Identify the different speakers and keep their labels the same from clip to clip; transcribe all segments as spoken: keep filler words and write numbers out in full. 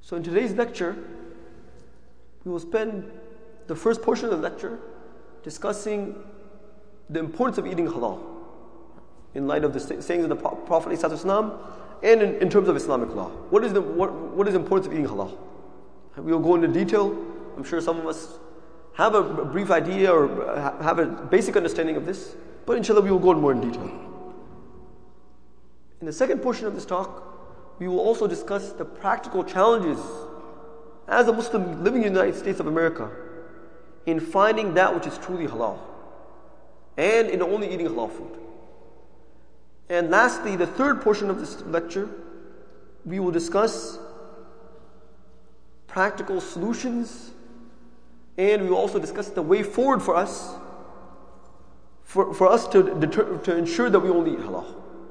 Speaker 1: So in today's lecture, we will spend the first portion of the lecture discussing the importance of eating halal in light of the sayings of the Prophet ﷺ and in, in terms of Islamic law. What is the what, what is the importance of eating halal? We will go into detail. I'm sure some of us have a brief idea or have a basic understanding of this, but inshallah we will go in more in detail. In the second portion of this talk, we will also discuss the practical challenges as a Muslim living in the United States of America in finding that which is truly halal and in only eating halal food. And lastly, the third portion of this lecture, we will discuss practical solutions, and we will also discuss the way forward for us for, for us to, deter, to ensure that we only eat halal.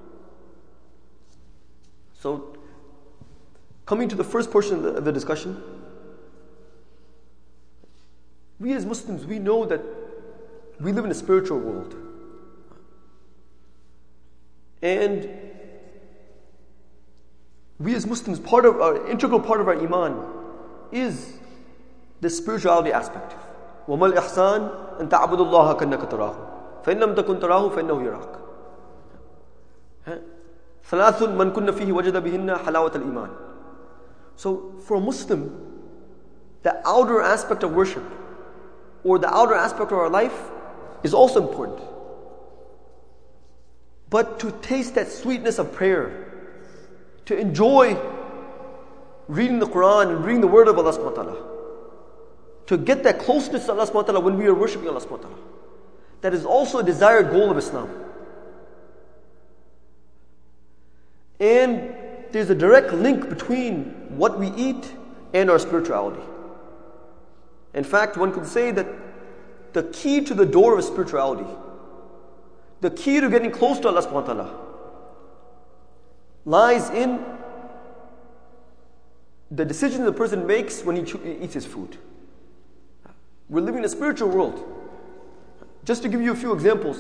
Speaker 1: So, coming to the first portion of the, of the discussion, we as Muslims, we know that we live in a spiritual world. And we as Muslims, part of our integral part of our iman is the spirituality aspect. وَمَا الْإِحْسَانِ أَن تَعْبُدُ اللَّهَ كَأَنَّكَ تَرَاهُ فَإِن لَمْ تَكُن تَرَاهُ فَإِنَّهُ يَرَاكَ. ثَلَاثٌ مَنْ كُنَّ فِيهِ وَجَدَ بِهِنَّ حَلَاوَةَ الْإِيمَانِ. So for a Muslim, the outer aspect of worship or the outer aspect of our life is also important. But to taste that sweetness of prayer, to enjoy reading the Quran and reading the word of Allah subhanahu wa ta'ala, to get that closeness to Allah subhanahu wa ta'ala when we are worshipping Allah subhanahu wa ta'ala, that is also a desired goal of Islam. And there's a direct link between what we eat and our spirituality. In fact, one could say that the key to the door of spirituality, the key to getting close to Allah subhanahu wa ta'ala, lies in the decision the person makes when he cho- eats his food. We're living in a spiritual world. Just to give you a few examples,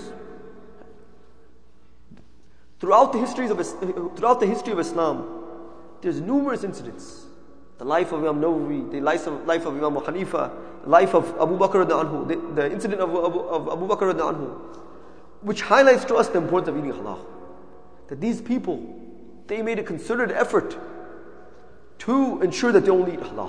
Speaker 1: throughout the histories of throughout the history of Islam, there's numerous incidents. The life of Imam Nawawi, the life of, life of Imam Hanifa, the life of Abu Bakr radhiyallahu anhu, the, the incident of Abu, of Abu Bakr radhiyallahu anhu, which highlights to us the importance of eating halal. That these people, they made a concerted effort to ensure that they only eat halal.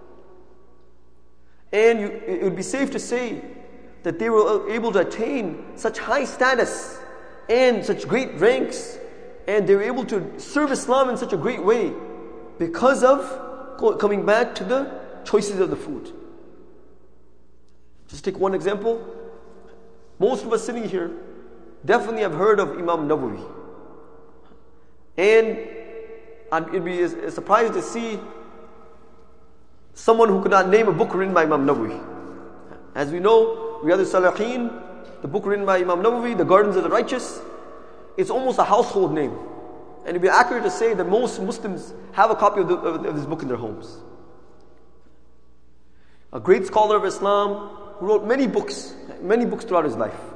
Speaker 1: And you, it would be safe to say that they were able to attain such high status and such great ranks, and they were able to serve Islam in such a great way because of coming back to the choices of the food. Just take one example. Most of us sitting here definitely have heard of Imam Nawawi. And it'd be a surprise to see someone who could not name a book written by Imam Nawawi. As we know, Riyadh al-Salihin, the book written by Imam Nawawi, The Gardens of the Righteous, it's almost a household name. And it'd be accurate to say that most Muslims have a copy of, the, of this book in their homes. A great scholar of Islam who wrote many books, many books throughout his life.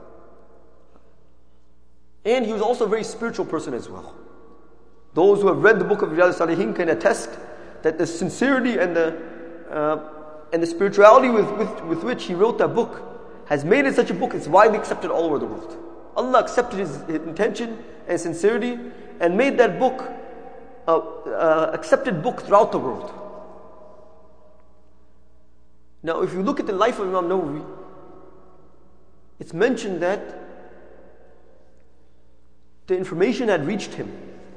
Speaker 1: And he was also a very spiritual person as well. Those who have read the book of Riyadh al-Salihin can attest that the sincerity and the uh, and the spirituality with, with, with which he wrote that book has made it such a book it's widely accepted all over the world. Allah accepted his, his intention and sincerity and made that book a uh, uh, accepted book throughout the world. Now, if you look at the life of Imam Nawawi, it's mentioned that the information had reached him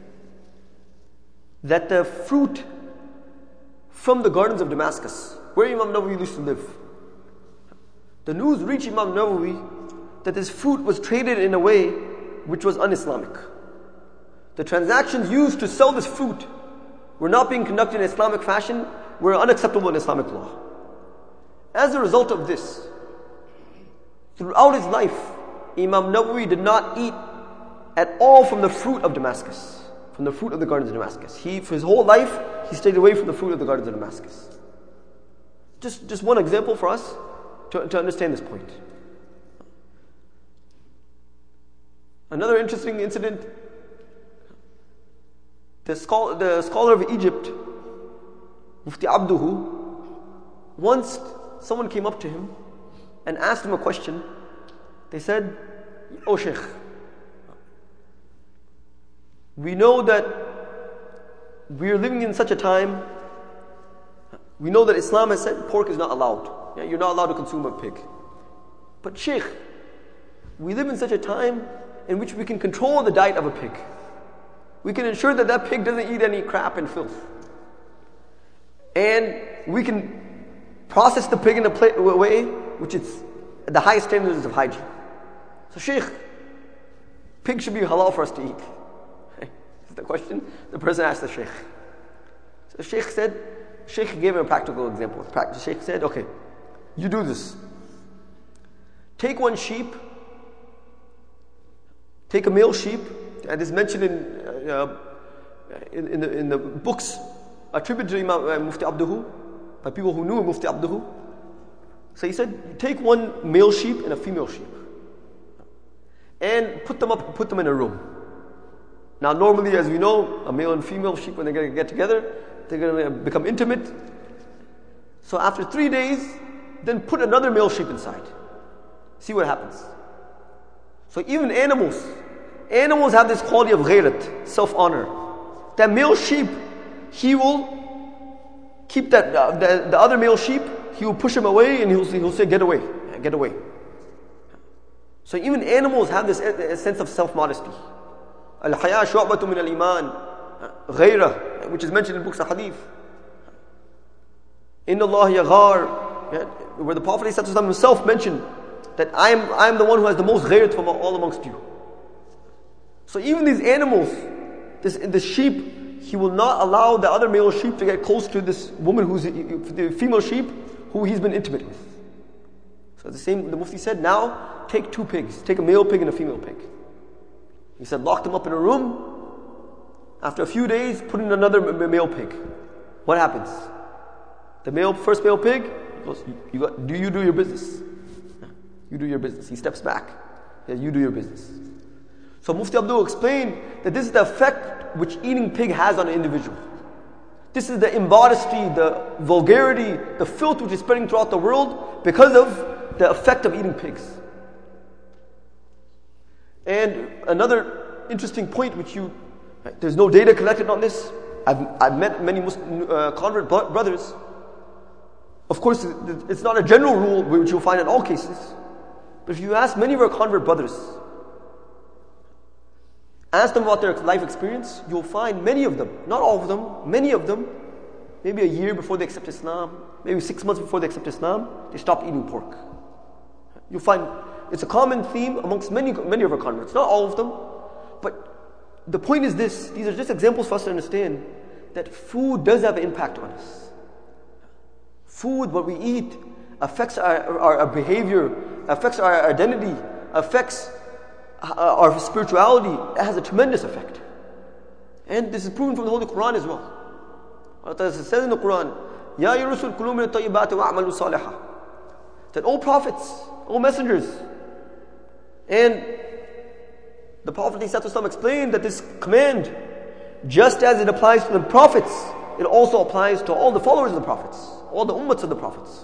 Speaker 1: that the fruit from the gardens of Damascus, where Imam Nawawi used to live, the news reached Imam Nawawi that this fruit was traded in a way which was un-Islamic. The transactions used to sell this fruit were not being conducted in Islamic fashion, were unacceptable in Islamic law. As a result of this, throughout his life, Imam Nawawi did not eat at all from the fruit of Damascus, from the fruit of the gardens of Damascus. He, for his whole life, he stayed away from the fruit of the gardens of Damascus. Just, just one example for us to, to understand this point. Another interesting incident, the scholar, the scholar of Egypt, Mufti Abduhu, once someone came up to him and asked him a question. They said, "Oh Shaykh, we know that we are living in such a time, we know that Islam has said pork is not allowed. Yeah, you're not allowed to consume a pig. But Shaykh, we live in such a time in which we can control the diet of a pig. We can ensure that that pig doesn't eat any crap and filth. And we can process the pig in a pla- way which is at the highest standards of hygiene. So Shaykh, pig should be halal for us to eat." This is the question the person asked the Shaykh. So the Shaykh said, Shaykh gave him a practical example. The Shaykh said, "Okay, you do this. Take one sheep, take a male sheep," and this is mentioned in, uh, in, in, the, in the books attributed to Imam uh, Mufti Abduhu, by people who knew Mufti Abduhu. So he said, take one male sheep and a female sheep, and put them up, put them in a room. Now normally, as we know, a male and female sheep, when they're going to get together, they're going to become intimate. So after three days, then put another male sheep inside. See what happens. So even animals, animals have this quality of ghairat, self-honor. That male sheep, he will keep that, uh, the, the other male sheep, he will push him away and he'll, he'll say, "Get away, get away." So even animals have this a, a sense of self-modesty. Al-haya shu'batu min al-iman, ghairah, which is mentioned in books of hadith. Inna Allah yaghar, where the Prophet ﷺ himself mentioned that I am, I am the one who has the most ghairat from all amongst you. So even these animals, this, this sheep, he will not allow the other male sheep to get close to this woman who's the female sheep who he's been intimate with. So the same, the Mufti said, now take two pigs, take a male pig and a female pig. He said, lock them up in a room. After a few days, put in another male pig. What happens? The male, first male pig, he goes, you got, do you do your business? You do your business. He steps back. Yeah, you do your business. So Mufti Abdul explained that this is the effect which eating pig has on an individual. This is the immodesty, the vulgarity, the filth which is spreading throughout the world because of the effect of eating pigs. And another interesting point which you, there's no data collected on this. I've, I've met many Muslim, uh, convert brothers. Of course, it's not a general rule which you'll find in all cases. But if you ask many of our convert brothers, ask them about their life experience, you'll find many of them, not all of them, many of them, maybe a year before they accept Islam, maybe six months before they accept Islam, they stop eating pork. You'll find it's a common theme amongst many, many of our converts, not all of them. But the point is this, these are just examples for us to understand that food does have an impact on us. Food, what we eat, affects our, our, our behavior, affects our identity, affects our spirituality. It has a tremendous effect. And this is proven from the Holy Quran as well. Allah says in the Quran, Ya Rusul kulu min at-tayyibati wa'amalu salihah. That all prophets, all messengers. And the Prophet ﷺ explained that this command, just as it applies to the prophets, it also applies to all the followers of the prophets, all the ummats of the prophets.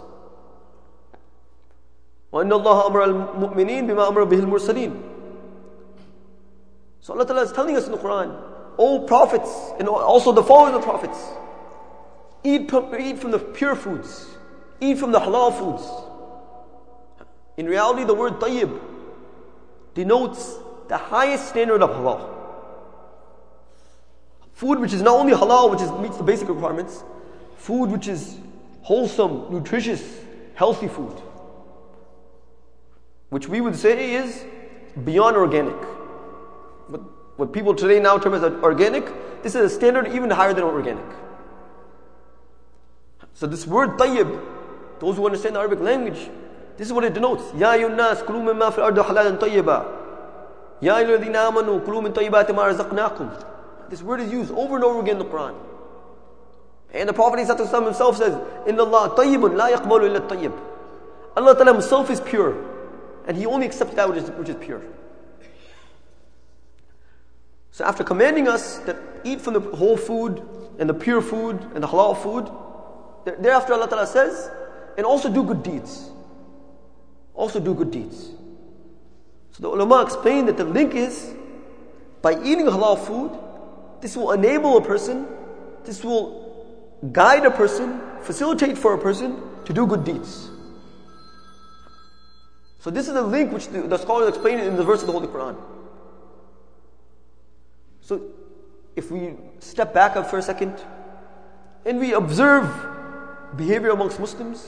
Speaker 1: وَإِنَّ اللَّهَ أَمْرَ الْمُؤْمِنِينَ بِمَا أَمْرَ بِهِ الْمُرْسَلِينَ. So Allah Ta'ala is telling us in the Quran, all prophets and also the followers of the prophets, eat, eat from the pure foods, eat from the halal foods. In reality, the word tayyib denotes the highest standard of halal. Food which is not only halal, which is, meets the basic requirements, food which is wholesome, nutritious, healthy food, which we would say is beyond organic. What, what people today now term as organic, this is a standard even higher than organic. So this word tayyib, those who understand the Arabic language, this is what it denotes. Ya ayyuhan nas kulu mimma fil ardi halalan tayyiba. Ya ayyuhalladhina amanu kulu min tayyibati ma razaqnakum. This word is used over and over again in the Quran. And the Prophet ﷺ himself says, Inna Allah tayyibun la yaqbalu illa tayyib. Allah Ta'ala himself is pure, and He only accepts that which is, which is pure. So after commanding us that eat from the whole food and the pure food and the halal food, Thereafter Allah Ta'ala says, and also do good deeds. Also do good deeds. So the ulama explain that the link is, by eating halal food, this will enable a person, this will guide a person, facilitate for a person to do good deeds. So this is the link which the, the scholars explain in the verse of the Holy Quran. So if we step back up for a second and we observe behavior amongst Muslims,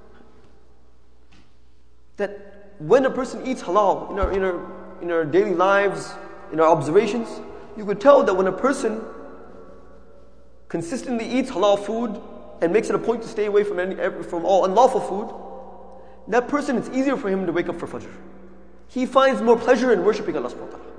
Speaker 1: that when a person eats halal in our, in our, in our daily lives, in our observations, you could tell that when a person consistently eats halal food and makes it a point to stay away from any from all unlawful food, that person, it's easier for him to wake up for Fajr. He finds more pleasure in worshipping Allah subhanahu wa ta'ala.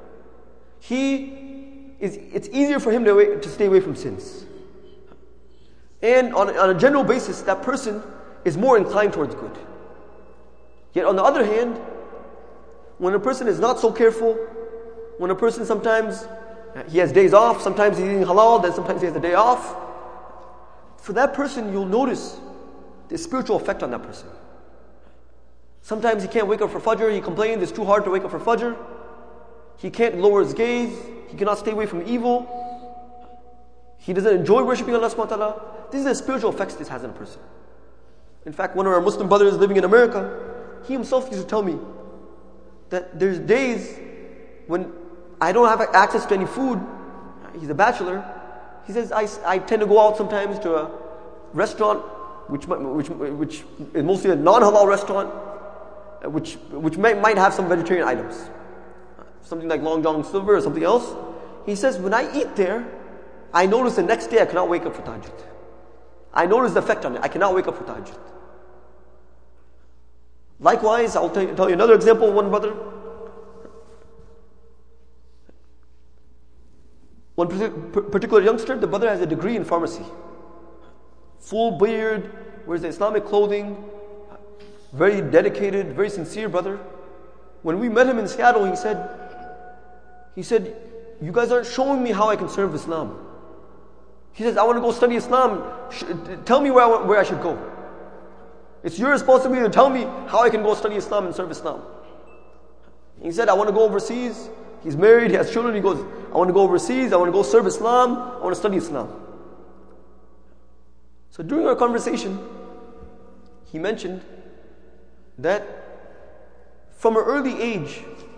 Speaker 1: He is, it's easier for him to, wait, to stay away from sins. And on, on a general basis, that person is more inclined towards good. Yet on the other hand, when a person is not so careful, when a person sometimes, he has days off, sometimes he's eating halal, then sometimes he has a day off, for that person you'll notice the spiritual effect on that person. Sometimes he can't wake up for Fajr, he complains it's too hard to wake up for Fajr. He can't lower his gaze, he cannot stay away from evil. He doesn't enjoy worshipping Allah subhanahu wa ta'ala. This is the spiritual effects this has on a person. In fact, one of our Muslim brothers living in America, he himself used to tell me that there's days when I don't have access to any food. He's a bachelor. He says, I, I tend to go out sometimes to a restaurant, which which which is mostly a non-halal restaurant, which which might, might have some vegetarian items. Something like Long John Silver or something else. He says, when I eat there, I notice the next day I cannot wake up for tahajjud. I notice the effect on it. I cannot wake up for tahajjud. Likewise, I'll tell you, tell you another example of one brother. One particular youngster, the brother has a degree in pharmacy. Full beard, wears the Islamic clothing, very dedicated, very sincere brother. When we met him in Seattle, he said, he said, you guys aren't showing me how I can serve Islam. He says, I want to go study Islam. Tell me where I, where I should go. It's your responsibility to tell me how I can go study Islam and serve Islam. He said, I want to go overseas. He's married, he has children. He goes, I want to go overseas. I want to go serve Islam. I want to study Islam. So during our conversation, he mentioned that from an early age,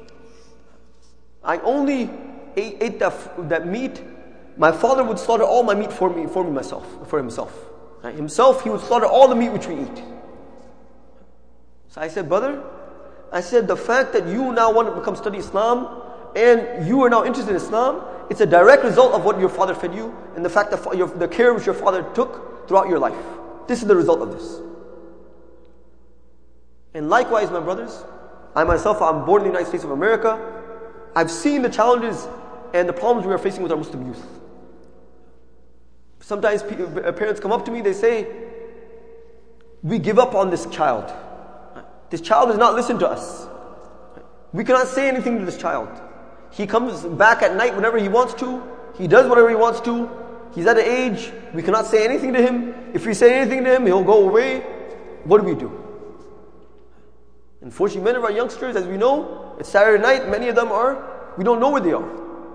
Speaker 1: I only ate, ate that, that meat. My father would slaughter all my meat for me, for me myself, for himself. Right? Himself, he would slaughter all the meat which we eat. So I said, brother, I said, the fact that you now want to become study Islam and you are now interested in Islam, it's a direct result of what your father fed you and the fact that your, the care which your father took throughout your life. This is the result of this. And likewise, my brothers, I myself, I'm born in the United States of America. I've seen the challenges and the problems we are facing with our Muslim youth. Sometimes parents come up to me, they say, we give up on this child. This child does not listen to us. We cannot say anything to this child. He comes back at night whenever he wants to. He does whatever he wants to. He's at an age, we cannot say anything to him. If we say anything to him, he'll go away. What do we do? Unfortunately, many of our youngsters, as we know, it's Saturday night, many of them are, we don't know where they are.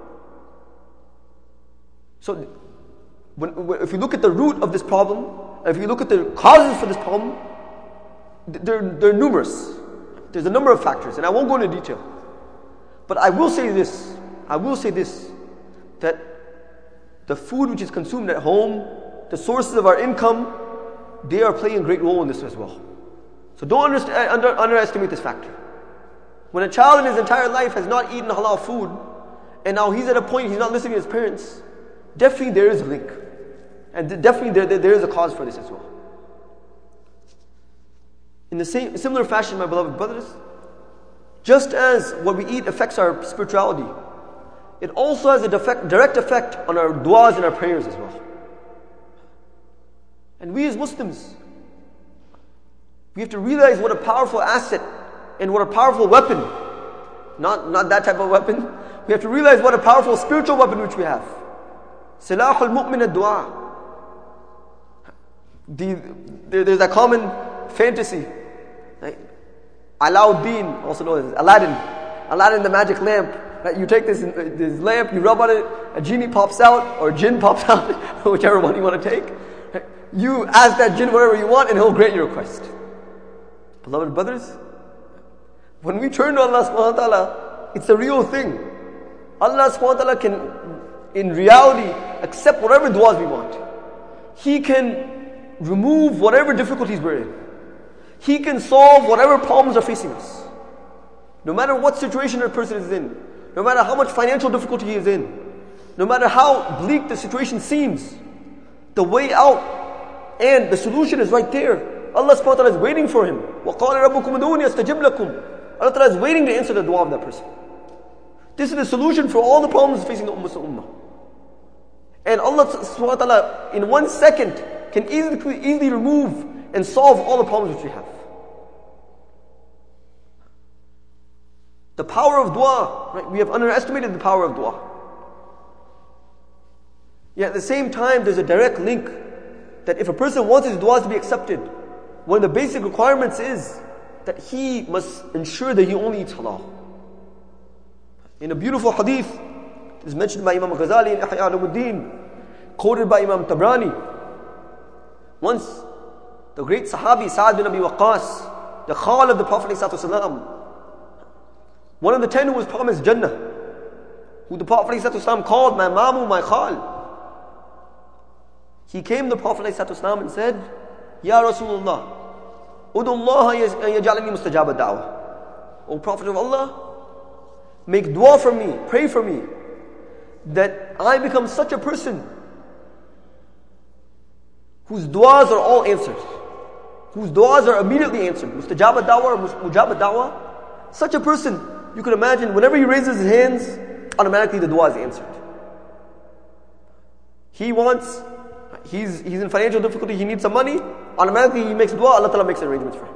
Speaker 1: So, when, when, if you look at the root of this problem, and if you look at the causes for this problem, they're, they're numerous. There's a number of factors, and I won't go into detail. But I will say this, I will say this, that the food which is consumed at home, the sources of our income, they are playing a great role in this as well. So don't under, under, underestimate this factor. When a child in his entire life has not eaten halal food, and now he's at a point he's not listening to his parents, definitely there is a link. And definitely there, there, there is a cause for this as well. In the same similar fashion, my beloved brothers, just as what we eat affects our spirituality, it also has a defect, direct effect on our du'as and our prayers as well. And we as Muslims, we have to realize what a powerful asset and what a powerful weapon, not, not that type of weapon, we have to realize what a powerful spiritual weapon which we have. Silahul mu'min ad-du'a. The, there, there's that common fantasy. Right? Alauddin, also known as Aladdin. Aladdin, the magic lamp. Right? You take this, this lamp, you rub on it, a genie pops out, or a jinn pops out, whichever one you want to take. Right? You ask that jinn whatever you want, and he'll grant your request. Beloved brothers, when we turn to Allah subhanahu wa ta'ala, it's a real thing. Allah subhanahu wa ta'ala can, in reality, accept whatever du'as we want. He can remove whatever difficulties we're in. He can solve whatever problems are facing us. No matter what situation a person is in, no matter how much financial difficulty he is in, no matter how bleak the situation seems, the way out and the solution is right there. Allah subhanahu wa ta'ala is waiting for him. وَقَالَ رَبُّكُمْ ادْعُونِي أَسْتَجِبْ لَكُمْ. Allah ta'ala is waiting to answer the dua of that person. This is the solution for all the problems facing the Ummah Ummah. And Allah subhanahu wa ta'ala in one second can easily, easily remove and solve all the problems which we have. The power of dua, right? We have underestimated the power of dua. Yet at the same time, there's a direct link that if a person wants his duas to be accepted, one of the basic requirements is that he must ensure that he only eats halal. In a beautiful hadith, it is mentioned by Imam Ghazali in Ihya Ulumuddin, quoted by Imam Tabrani. Once, the great Sahabi Sa'ad bin Abi Waqqas, the Khal of the Prophet ﷺ, one of the ten who was promised Jannah, who the Prophet ﷺ called my Mamu, my Khal. He came to the Prophet ﷺ and said, Ya Rasulullah, Udullah yaj'alani mustajab ad-da'wah. O Prophet of Allah, make dua for me, pray for me, that I become such a person whose duas are all answered, whose duas are immediately answered. Mustajab ad-da'wah or mujab ad-da'wah. Such a person, you can imagine, whenever he raises his hands, automatically the dua is answered. He wants, he's, he's in financial difficulty, he needs some money, automatically he makes dua, Allah Ta'ala makes arrangements for him.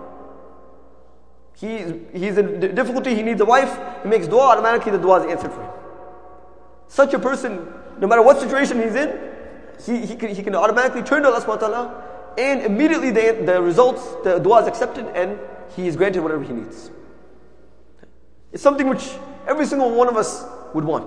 Speaker 1: He, he's in difficulty, he needs a wife, he makes dua, automatically the dua is answered for him. Such a person, no matter what situation he's in, he, he, can, he can automatically turn to Allah subhanahu wa ta'ala, and immediately the, the results, the dua is accepted, and he is granted whatever he needs. It's something which every single one of us would want.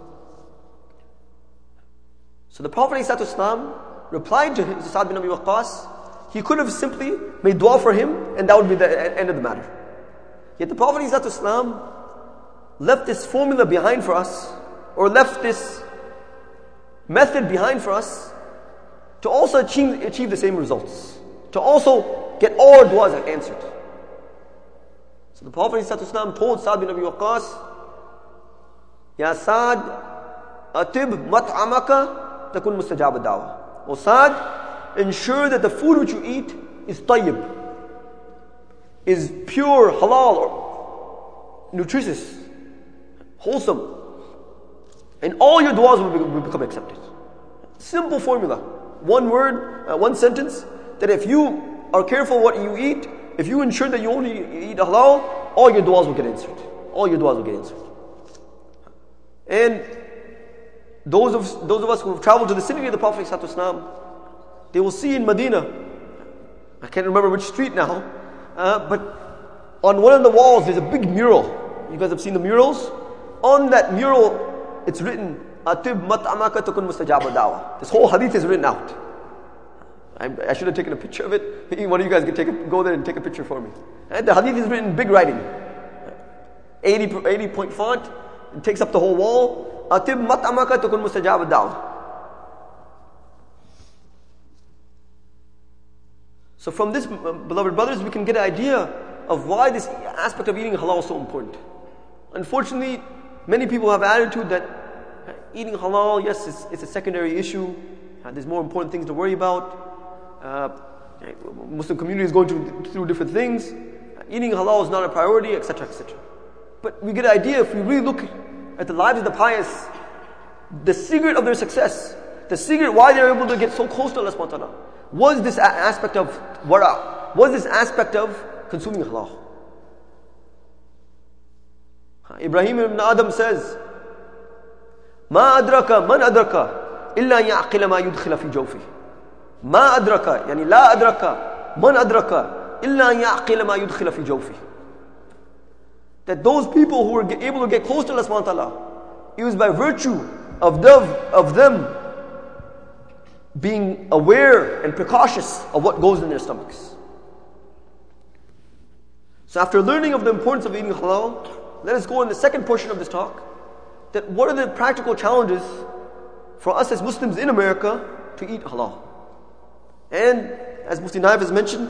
Speaker 1: So the Prophet ﷺ replied to Sa'ad bin Abi Waqqas. He could have simply made dua for him, and that would be the end of the matter. Yet the Prophet ﷺ left this formula behind for us, or left this method behind for us, to also achieve, achieve the same results, to also get all our duas answered. So the Prophet ﷺ told Sa'ad bin Abi Waqqas, Ya Sa'ad, atib mat'amaka takun mustajab ad-da'wah. O Sa'ad, ensure that the food which you eat is tayyib, is pure, halal, or nutritious, wholesome, and all your duas will, be, will become accepted. Simple formula, one word, uh, one sentence, that if you are careful what you eat, if you ensure that you only eat halal, all your duas will get answered. All your duas will get answered. And those of those of us who have traveled to the city of the Prophet ﷺ, they will see in Medina, I can't remember which street now, uh, but on one of the walls there's a big mural. You guys have seen the murals? On that mural, it's written, Atib mat'amaka takun mustajab ad-da'wah. This whole hadith is written out. I, I should have taken a picture of it. Maybe one of you guys can take a, go there and take a picture for me. And the hadith is written in big writing, eighty, eighty point font. It takes up the whole wall. Atib mat'amaka takun mustajab ad-da'wah. So from this, beloved brothers, we can get an idea of why this aspect of eating halal is so important. Unfortunately, many people have an attitude that eating halal, yes, it's, it's a secondary issue. Uh, there's more important things to worry about. Uh, Muslim community is going through, through different things. Uh, eating halal is not a priority, et cetera, et cetera. But we get an idea, if we really look at the lives of the pious, the secret of their success, the secret why they're able to get so close to Allah subhanahu wa ta'ala, was this a- aspect of wara, was this aspect of consuming halal. Ibrahim ibn Adam says, Ma adraka man adraka illa ya'qila ma yudkhila fi jawfi. ما أدرك يعني لا أدرك من أدرك إلا أن يعقل ما يدخل في جوفه. That those people who were able to get close to Allah subhanahu wa ta'ala, it was by virtue of, them, of them being aware and precautious of what goes in their stomachs. So after learning of the importance of eating halal, let us go in the second portion of this talk, that what are the practical challenges for us as Muslims in America to eat halal. And as Mufti Naif has mentioned,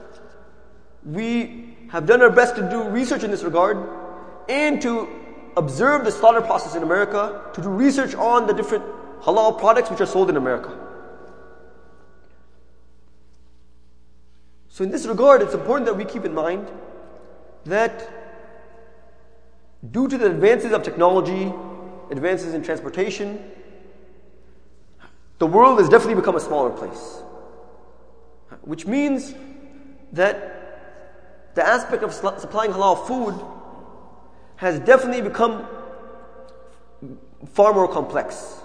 Speaker 1: we have done our best to do research in this regard and to observe the slaughter process in America, to do research on the different halal products which are sold in America. So in this regard, it's important that we keep in mind that due to the advances of technology, advances in transportation, the world has definitely become a smaller place. Which means that the aspect of supplying halal food has definitely become far more complex.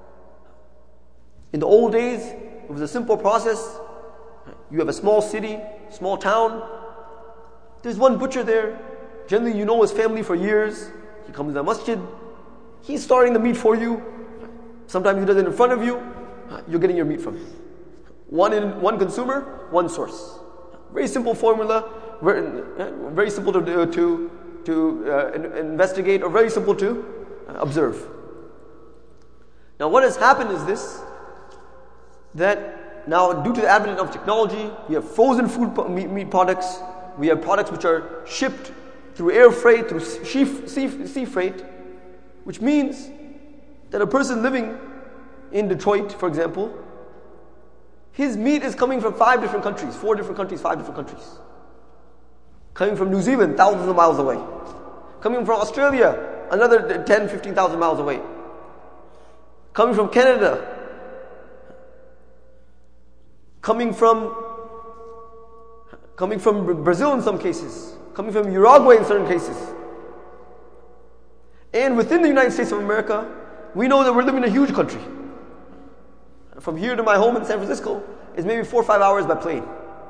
Speaker 1: In the old days, it was a simple process. You have a small city, small town. There's one butcher there. Generally, you know his family for years. He comes to the masjid. He's starting the meat for you. Sometimes he does it in front of you. You're getting your meat from him. One in, one consumer, one source. Very simple formula. Very, very simple to to to uh, investigate, or very simple to observe. Now, what has happened is this: that now, due to the advent of technology, we have frozen food meat, meat products. We have products which are shipped through air freight, through sea, sea, sea freight, which means that a person living in Detroit, for example, his meat is coming from five different countries, four different countries, five different countries. Coming from New Zealand, thousands of miles away. Coming from Australia, another ten, fifteen thousand miles away. Coming from Canada. Coming from coming from Brazil in some cases. Coming from Uruguay in certain cases. And within the United States of America, we know that we're living in a huge country. From here to my home in San Francisco is maybe four or five hours by plane.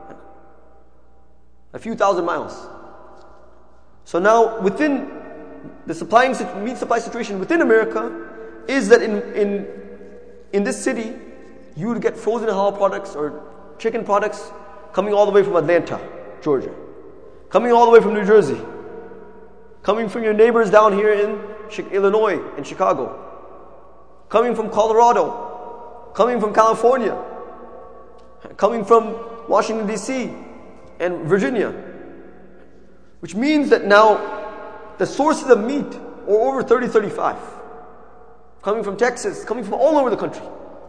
Speaker 1: A few thousand miles. So now, within the supplying meat supply situation within America, is that in in in this city, you would get frozen halal products or chicken products coming all the way from Atlanta, Georgia, coming all the way from New Jersey, coming from your neighbors down here in Illinois and Chicago, coming from Colorado, coming from California, coming from Washington D C and Virginia, which means that now the sources of meat are over thirty, thirty-five, coming from Texas, coming from all over the country.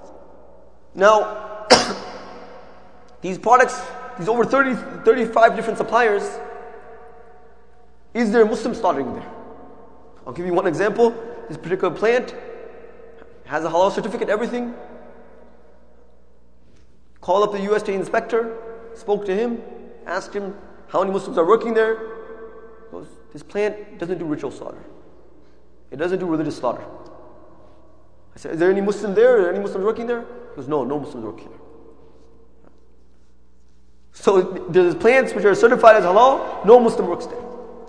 Speaker 1: Now, these products, these over thirty, thirty-five different suppliers, is there a Muslim slaughtering there? I'll give you one example. This particular plant has a halal certificate, everything. Call up the U S State inspector, spoke to him, asked him how many Muslims are working there. He goes, this plant doesn't do ritual slaughter. It doesn't do religious slaughter. I said, is there any Muslim there? Are there any Muslims working there? He goes, no, no Muslims working there. So there's plants which are certified as halal, no Muslim works there.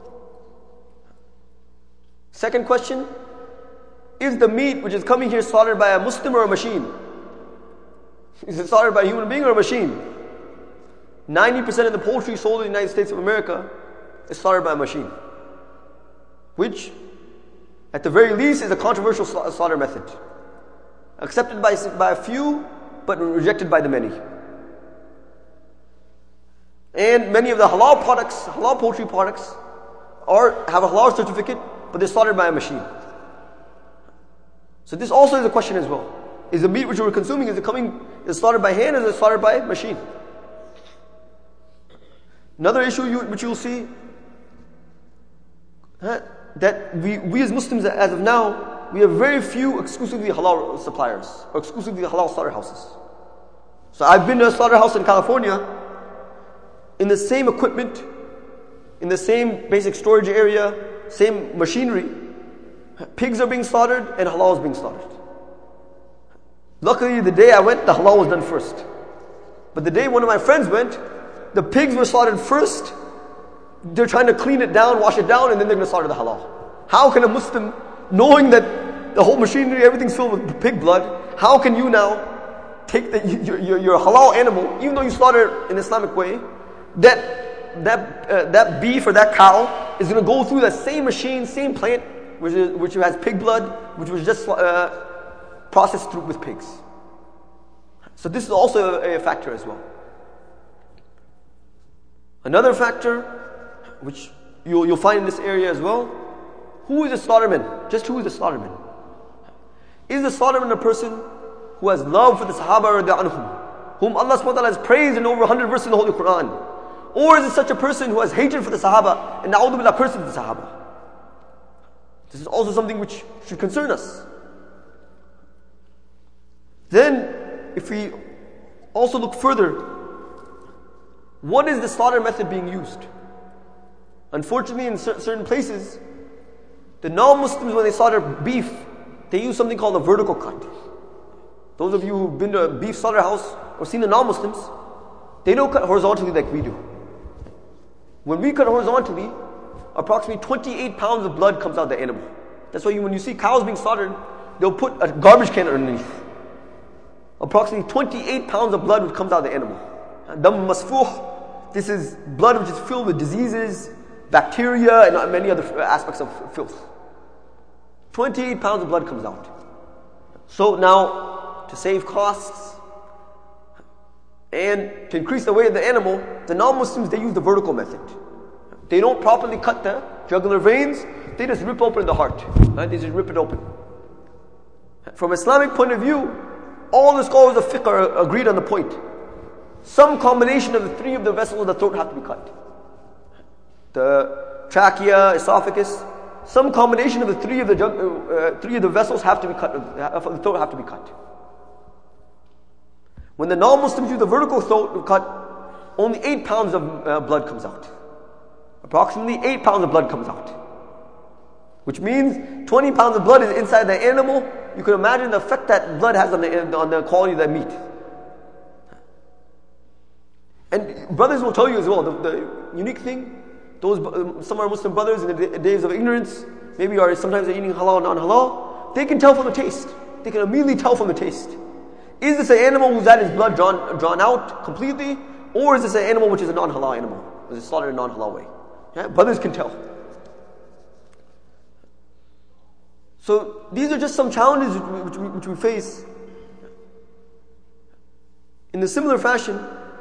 Speaker 1: Second question, is the meat which is coming here slaughtered by a Muslim or a machine? Is it slaughtered by a human being or a machine? ninety percent of the poultry sold in the United States of America is slaughtered by a machine, which at the very least is a controversial slaughter method, accepted by, by a few but rejected by the many. And many of the halal products, halal poultry products, are have a halal certificate, but they're slaughtered by a machine. So this also is a question as well. Is the meat which we're consuming, is it coming, is it slaughtered by hand, or is it slaughtered by machine? Another issue you, which you'll see, huh, that we, we as Muslims, as of now, we have very few exclusively halal suppliers, or exclusively halal slaughterhouses. So I've been to a slaughterhouse in California, in the same equipment, in the same basic storage area, same machinery, pigs are being slaughtered and halal is being slaughtered. Luckily, the day I went, the halal was done first. But the day one of my friends went, the pigs were slaughtered first. They're trying to clean it down, wash it down, and then they're going to slaughter the halal. How can a Muslim, knowing that the whole machinery, everything's filled with pig blood, how can you now take the, your, your, your halal animal, even though you slaughter it in Islamic way, that that uh, that beef or that cow is going to go through that same machine, same plant, which is, which has pig blood, which was just uh, processed through with pigs. So this is also a, a factor as well. Another factor, which you'll, you'll find in this area as well, who is a slaughterman? Just who is a slaughterman? Is the slaughterman a person who has love for the Sahaba radiallahu anhum, whom Allah subhanahu wa ta'ala has praised in over one hundred verses in the Holy Quran? Or is it such a person who has hatred for the Sahaba and na'udhu billah curses the Sahaba? This is also something which should concern us. Then, if we also look further, what is the slaughter method being used? Unfortunately, in certain places, the non-Muslims, when they slaughter beef, they use something called a vertical cut. Those of you who've been to a beef slaughterhouse or seen the non-Muslims, they don't cut horizontally like we do. When we cut horizontally, approximately twenty-eight pounds of blood comes out of the animal. That's why you, when you see cows being slaughtered, they'll put a garbage can underneath. Approximately twenty-eight pounds of blood comes out of the animal. Dam masfuh, this is blood which is filled with diseases, bacteria, and many other aspects of filth. twenty-eight pounds of blood comes out. So now, to save costs and to increase the weight of the animal, the non-Muslims, they use the vertical method. They don't properly cut the jugular veins, they just rip open the heart. Right? They just rip it open. From Islamic point of view, all the scholars of fiqh are agreed on the point. Some combination of the three of the vessels of the throat have to be cut. The trachea, esophagus, some combination of the three of the uh, three of the vessels have to be cut. Uh, the throat have to be cut. When the non-Muslims use the vertical throat cut, only eight pounds of uh, blood comes out. Approximately eight pounds of blood comes out, which means twenty pounds of blood is inside the animal. You can imagine the effect that blood has on the on the quality of that meat. And brothers will tell you as well, the, the unique thing, those some of our Muslim brothers in the days of ignorance, maybe are sometimes they're eating halal, non-halal, they can tell from the taste. They can immediately tell from the taste. Is this an animal who's had his blood drawn drawn out completely, or is this an animal which is a non-halal animal, which is slaughtered in a non-halal way? Yeah, brothers can tell. So these are just some challenges which we, which we face. In a similar fashion,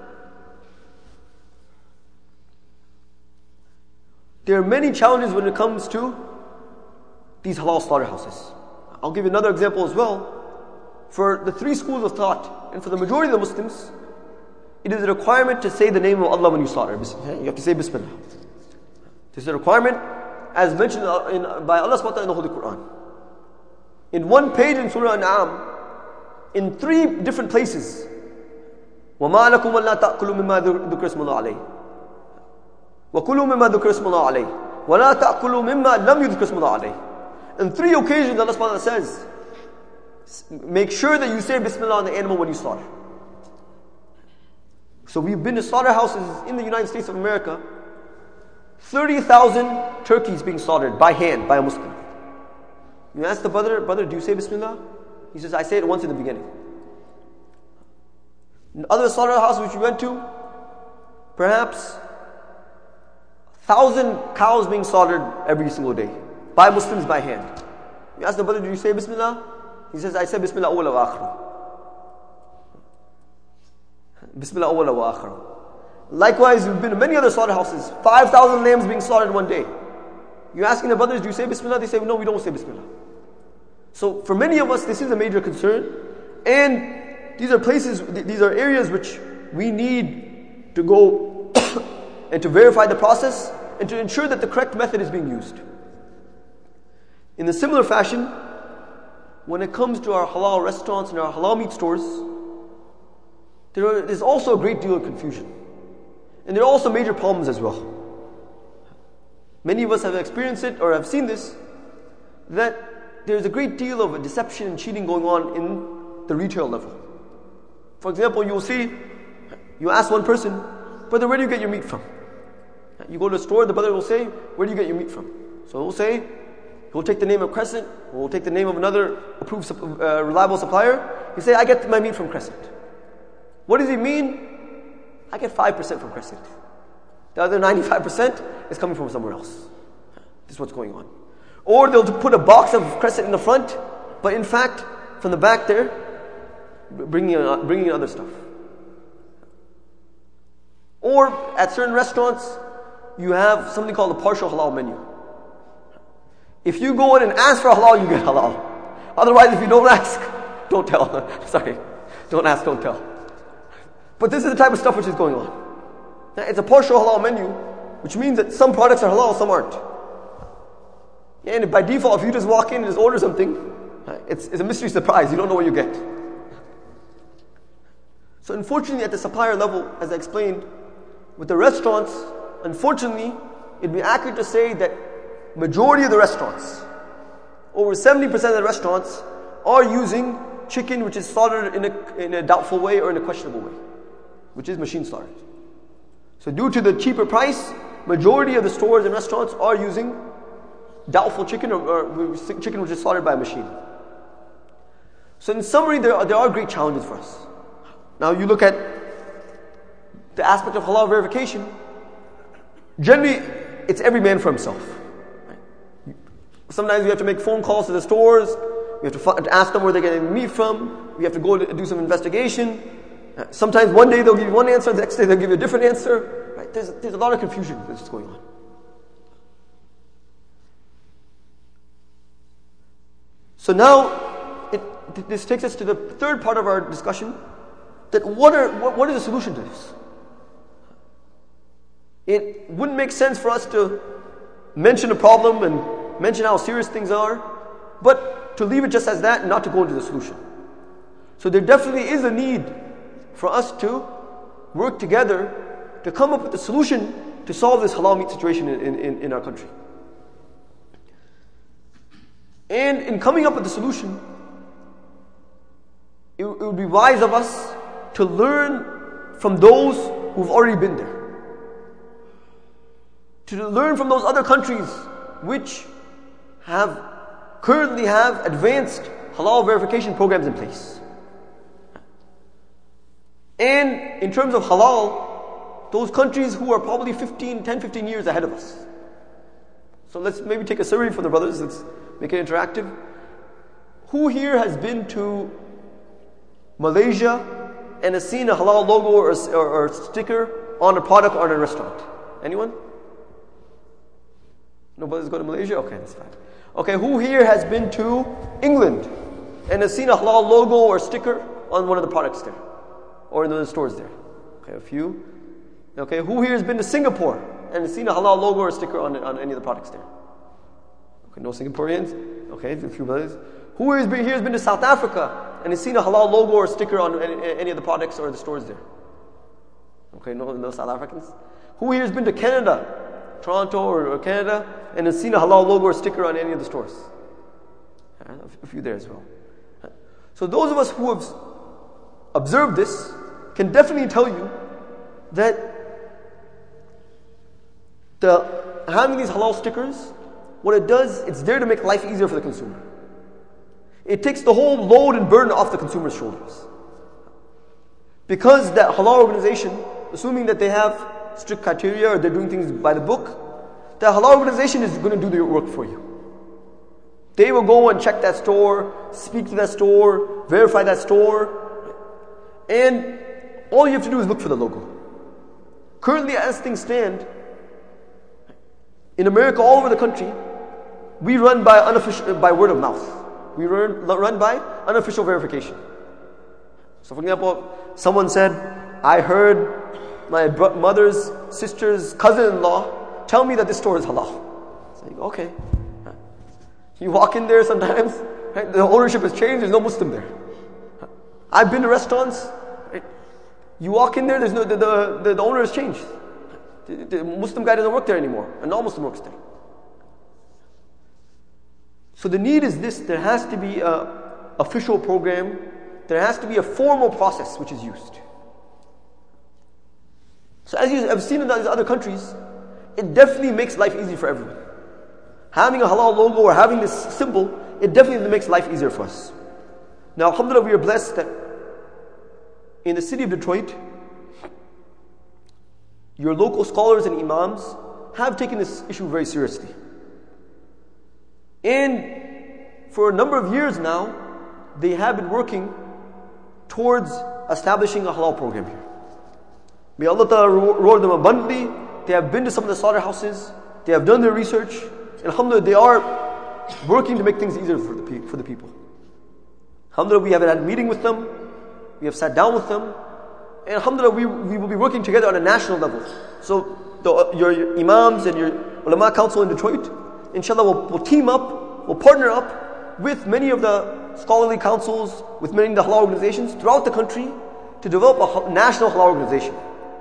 Speaker 1: there are many challenges when it comes to these halal slaughterhouses. I'll give you another example as well. For the three schools of thought, and for the majority of the Muslims, it is a requirement to say the name of Allah when you slaughter. You have to say Bismillah. This is a requirement as mentioned in, by Allah subhanahu wa ta'ala in the Holy Quran. In one page in Surah An'am, in three different places, وَمَا لَكُمْ وَلَا تَأْكُلُوا مِمَّا ذُكِرَ اسْمُ اللَّهِ عَلَيْهِ وَكُلُوا مِمَّا ذُكِرَ اسْمُ اللَّهِ عَلَيْهِ وَلَا تَأْكُلُوا مِمَّا لَمْ يُذْكَرِ اسْمُ اللَّهِ عَلَيْهِ. In three occasions Allah subhanahu wa ta'ala says, make sure that you say Bismillah on the animal when you slaughter. So we've been to slaughterhouses in the United States of America, thirty thousand turkeys being slaughtered by hand by a Muslim. You ask the brother, brother, do you say Bismillah? He says, I say it once in the beginning. In other slaughterhouses which we went to, perhaps thousand cows being slaughtered every single day by Muslims by hand. You ask the brother, do you say Bismillah? He says, I say Bismillah awwala wa akhira. Bismillah awwala wa akhira. Likewise, we've been to many other slaughterhouses, five thousand lambs being slaughtered one day. You're asking the brothers, do you say Bismillah? They say, no, we don't say Bismillah. So for many of us, this is a major concern. And these are places, these are areas which we need to go and to verify the process and to ensure that the correct method is being used. In a similar fashion, when it comes to our halal restaurants and our halal meat stores, there is also a great deal of confusion. And there are also major problems as well. Many of us have experienced it or have seen this, that there's a great deal of deception and cheating going on in the retail level. For example, you'll see You ask one person, brother, where do you get your meat from? You go to the store, the brother will say, where do you get your meat from? So he'll say, he'll take the name of Crescent, or he'll take the name of another approved, uh, reliable supplier. He'll say, I get my meat from Crescent. What does he mean? I get five percent from Crescent. The other ninety-five percent is coming from somewhere else. This is what's going on. Or they'll put a box of Crescent in the front, but in fact, from the back there, bringing in, bringing in other stuff. Or at certain restaurants, you have something called a partial halal menu. If you go in and ask for halal, you get halal. Otherwise, if you don't ask, don't tell. Sorry, don't ask, don't tell. But this is the type of stuff which is going on. It's a partial halal menu, which means that some products are halal, some aren't. And by default, if you just walk in and just order something, it's, it's a mystery surprise. You don't know what you get. So unfortunately, at the supplier level, as I explained, with the restaurants, unfortunately, it'd be accurate to say that majority of the restaurants, over seventy percent of the restaurants, are using chicken which is slaughtered in a, in a doubtful way or in a questionable way, which is machine slaughtered. So due to the cheaper price, majority of the stores and restaurants are using doubtful chicken or, or chicken which is slaughtered by a machine. So in summary, there are, there are great challenges for us. Now you look at the aspect of halal verification. Generally, it's every man for himself. Sometimes we have to make phone calls to the stores. We have to ask them where they're getting meat from. We have to go to do some investigation. Sometimes one day they'll give you one answer, the next day they'll give you a different answer. Right? There's, there's a lot of confusion that's going on. So now, it, this takes us to the third part of our discussion, that what, are, what, what is the solution to this? It wouldn't make sense for us to mention a problem and mention how serious things are, but to leave it just as that and not to go into the solution. So there definitely is a need for us to work together to come up with a solution to solve this halal meat situation in, in, in our country. And in coming up with the solution, it, it would be wise of us to learn from those who've already been there. To learn from those other countries which have currently have advanced halal verification programs in place. And in terms of halal, those countries who are probably fifteen, ten, fifteen years ahead of us. So let's maybe take a survey for the brothers, let's make it interactive. Who here has been to Malaysia and has seen a halal logo or, or, or sticker on a product or in a restaurant? Anyone? Nobody's going to Malaysia? Okay, that's fine. Okay, who here has been to England and has seen a halal logo or sticker on one of the products there? Or in the stores there? Okay, a few. Okay, who here has been to Singapore and has seen a halal logo or sticker on, on any of the products there? Okay, no Singaporeans? Okay, a few brothers. Who has been, here has been to South Africa and has seen a halal logo or sticker on any, any of the products or the stores there? Okay, no, no South Africans? Who here has been to Canada, Toronto or, or Canada, and has seen a halal logo or sticker on any of the stores? Uh, a few there as well. Uh, so those of us who have observed this can definitely tell you that the having these halal stickers, what it does, it's there to make life easier for the consumer. It takes the whole load and burden off the consumer's shoulders. Because that halal organization, assuming that they have strict criteria or they're doing things by the book, the halal organization is going to do the work for you. They will go and check that store, speak to that store, verify that store, and all you have to do is look for the logo. Currently, as things stand, in America, all over the country, we run by unofficial, by word of mouth. We run, run by unofficial verification. So for example, someone said, I heard my bro- mother's sister's cousin-in-law tell me that this store is halal. So you go, okay. You walk in there sometimes, right? The ownership has changed, there's no Muslim there. I've been to restaurants, right? You walk in there, there's no the, the, the, the owner has changed. The, the Muslim guy doesn't work there anymore. A non-Muslim works there. So the need is this, there has to be an official program, there has to be a formal process which is used. So as you have seen in these other countries, it definitely makes life easy for everyone. Having a halal logo or having this symbol, it definitely makes life easier for us. Now, alhamdulillah, we are blessed that in the city of Detroit, your local scholars and imams have taken this issue very seriously. And for a number of years now, they have been working towards establishing a halal program here. May Allah Ta'ala reward them abundantly. They have been to some of the slaughterhouses. They have done their research. And alhamdulillah, they are working to make things easier for the, pe- for the people. Alhamdulillah, we have had a meeting with them. We have sat down with them. And alhamdulillah, we, we will be working together on a national level. So the, your, your imams and your ulama council in Detroit, inshallah, will will team up, will partner up with many of the scholarly councils, with many of the halal organizations throughout the country to develop a national halal organization.